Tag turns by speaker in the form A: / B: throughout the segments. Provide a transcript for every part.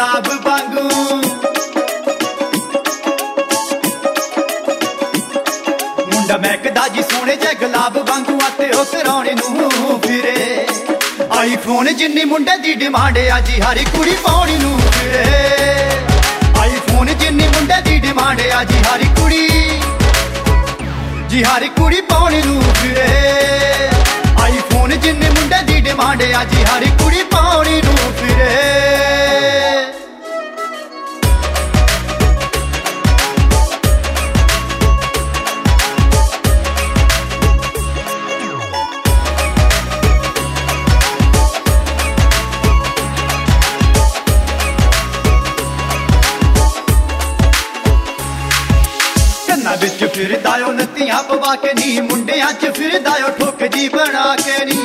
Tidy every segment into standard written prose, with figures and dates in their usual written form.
A: गुलाब वांगू मुंडा महकदा जी सोने जे गुलाब वांगू आते ओ कराने नूं फिरे आईफोन जिन्नी मुंडे दी डिमांड आ जी हरी कुड़ी पाउणी नूं फिरे आईफोन जिन्नी मुंडे दी डिमांड आ जी हरी कुड़ी पाउणी नूं फिरे आईफोन जिन्नी मुंडे दी डिमांड आ जी हरी कुड़ी पाउणी नूं फिरे विच फिरदायो नत्तियां पवा के नी मुंडियां च फिरदायो ठोक जी बना के नी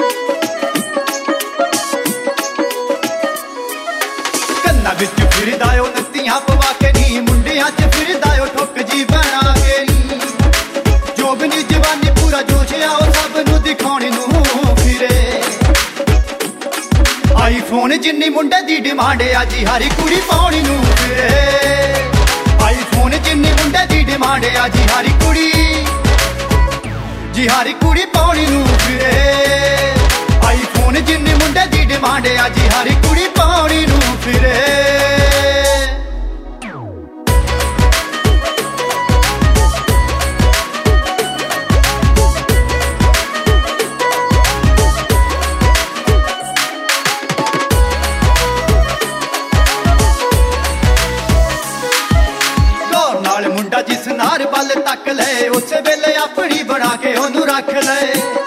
A: कन्ना विच फिरदायो नत्तियां पवा के नी मुंडियां च फिरदायो ठोक जी बना के नी जोगनी जवानी पूरा जोश आओ सब नूं दिखाने नूं फिरे आईफोन जिन्नी मुंडे दी डिमांड आ जी हरी कुड़ी पाउणी नूं फिरे आईफोन जिन्नी मुंडे दी डिमांड आ जी हरी कुड़ी पाउणी नूं फिरे आईफोन जिन्नी मुंडे दी डिमांड आ जी हरी कुड़ी पाउणी नूं फिरे मुंडा जिस नार बल तक ले उस वेले अपनी बना के ओनू रख ले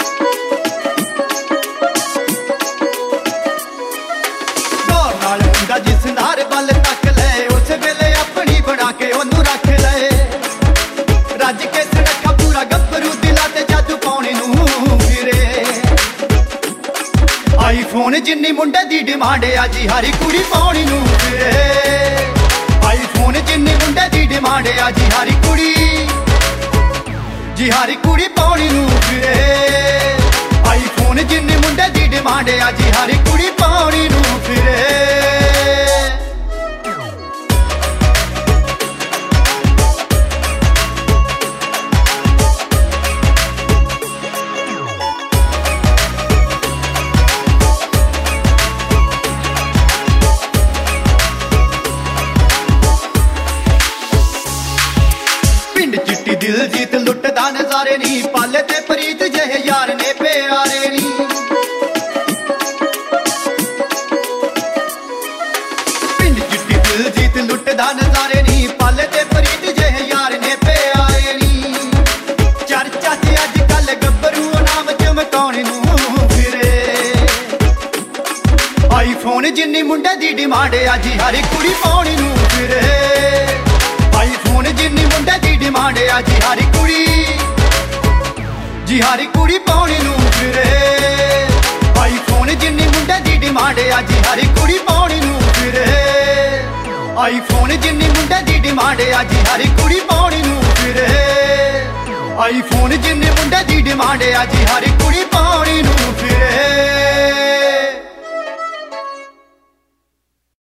A: गौर नाल मुंडा जिस नार बल तक ले उस वेले अपनी बना के ओनू रख ले रज के सड़का पूरा गब्बरू दिला ते जादू पाउणी नूं फिरे आईफोन जिन्नी मुंडे दी डिमांड आ जी हरी कुड़ी पाउणी नूं फिरे आईफोन जिन्नी मुंडे दी डिमांड आ जी हरी कुड़ी पाउणी नूं फिरे आईफोन जिन्नी मुंडे दी डिमांड आ जी हरी कुड़ी पाउणी नूं फिरे दिल जीत लुटदा नजारे नी पाले ते प्रीत जहे यार ने प्यारे नी पिंड चिट्टी दिल जीत लुटदा नजारे नी पाले ते प्रीत जहे यार ने प्यारे नी चर्चा च अज कल गब्बरू नाम चमकाउणे नूं फिरे आईफोन जिन्नी मुंडे दी डिमांड आ जी हरी कुड़ी पाउणी नूं फिरे आईफोन जिन्नी मुंडे दी डिमांड आ जी हरी कुड़ी पाउणी नूं फिरे आईफोन जिन्नी मुंडे दी डिमांड आ जी हरी कुड़ी पाउणी नूं फिरे आईफोन जिन्नी मुंडे दी डिमांड आ जी हरी कुड़ी पाउणी नूं फिरे आईफोन जिन्नी मुंडे दी डिमांड आ जी हरी कुड़ी पाउणी नूं फिरे